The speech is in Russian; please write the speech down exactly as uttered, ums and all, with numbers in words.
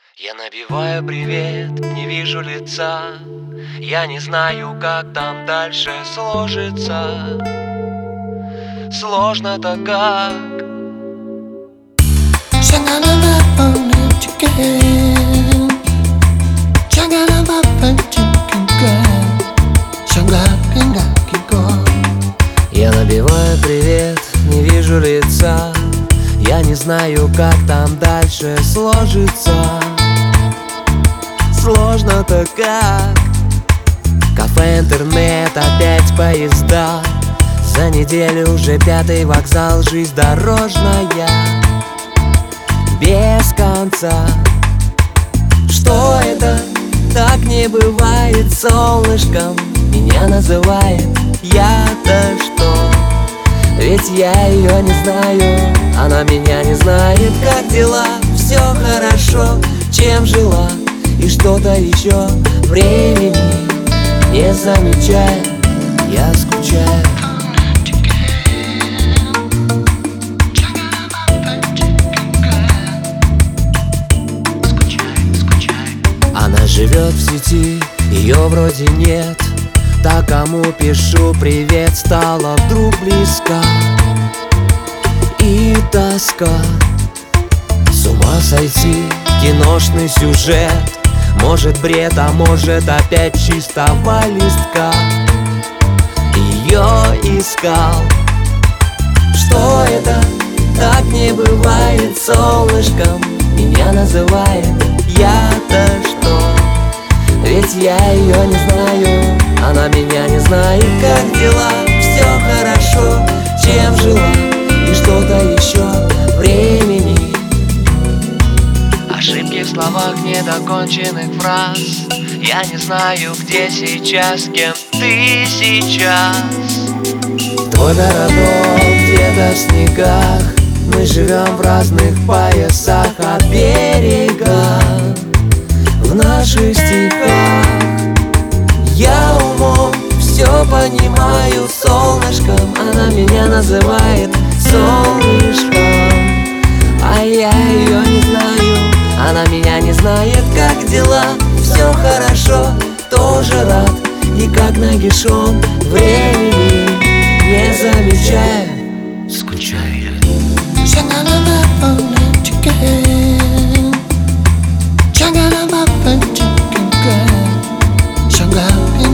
Я набиваю привет, не вижу лица. Я не знаю, как там дальше сложится. Сложно-то как. Я набиваю привет, не вижу лица. Я не знаю, как там дальше сложится. Сложно-то как. Кафе, интернет, опять поезда. За неделю уже пятый вокзал. Жизнь дорожная без конца. Что это? Так не бывает. Солнышком меня называет. Я-то что? Ведь я ее не знаю, она меня не знает. Как дела? Все хорошо. Чем жила? И что-то еще. Времени не замечаю, я скучаю. Она живет в сети, ее вроде нет. Так, кому пишу привет, стала вдруг близка. И тоска. С ума сойти, киношный сюжет. Может бред, а может опять чистого листка. Ее искал. Что это? Так не бывает. Солнышком меня называет. Я-то что? Ведь я ее не знаю, она меня не знает. Как дела? Все хорошо. Чем жила? И что-то еще. Времени. Ошибки в словах недоконченных фраз. Я не знаю, где сейчас, кем ты сейчас. Твой городок где-то в снегах. Мы живем в разных поясах от берега. В наших стихах я умом все понимаю. Солнышком она меня называет. Солнышком. А я ее не знаю, она меня не знает. Как дела? Все хорошо, тоже рад. И как нагишом времени не замечаю, скучаю. Shangara